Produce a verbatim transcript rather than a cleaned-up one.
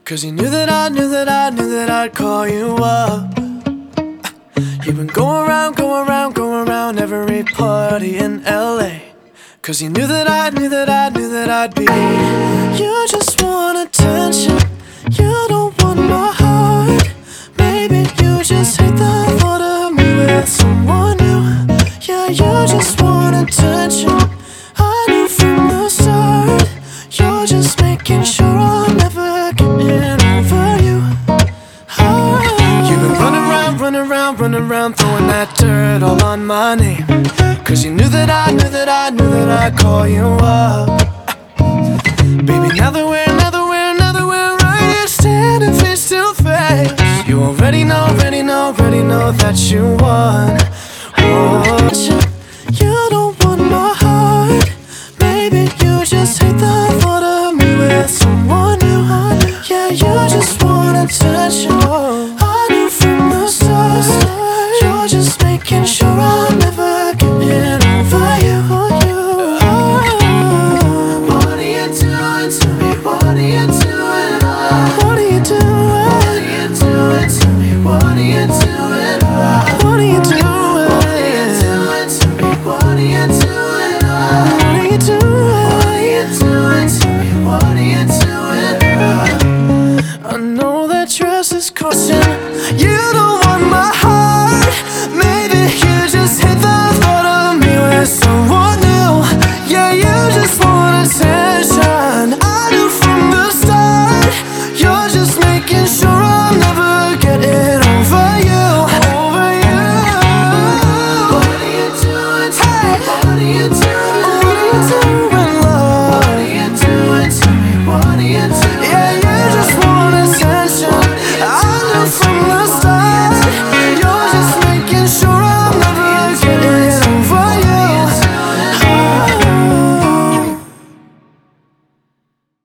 Cause you knew that I knew that I knew that I'd call you up. You've been going around, going around, going around every party in L A. Cause you knew that I knew that I knew that I'd be. You just want attention, you don't want my heart. Maybe you just hate the thought of me with someone new. Yeah, you just want attention, I knew from the start. You're just making sure I'll never get over you. Oh. You've been running around, running around, running around, throwing that dirt all on my name. Cause you knew that I knew that I knew that I'd call you up. Baby, now that we're, now that we're, now that we're right here standing face to face, you already know, already know, already know that you won. Oh, you don't want my heart. Maybe you just hate the thought of me with someone new. Yeah, you just want attention, I knew from the start. You're just making sure I'll never get over you. What are you doing to me? What are you doing? What are you doing? What are you doing to me? What are you doing? What are you doing? What are you doing to me? What are you doing? What are you doing? What are you doing to me? What are you doing? I know that dress is costing